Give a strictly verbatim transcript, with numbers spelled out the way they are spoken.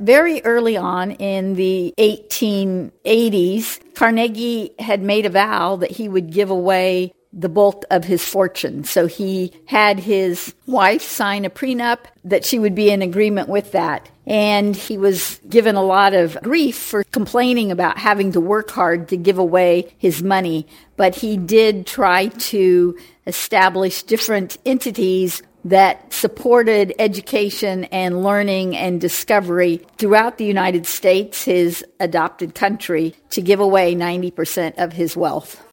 very early on in the eighteen eighties, Carnegie had made a vow that he would give away the bulk of his fortune. So he had his wife sign a prenup that she would be in agreement with that. And he was given a lot of grief for complaining about having to work hard to give away his money. But he did try to establish different entities that supported education and learning and discovery throughout the United States, his adopted country, to give away ninety percent of his wealth.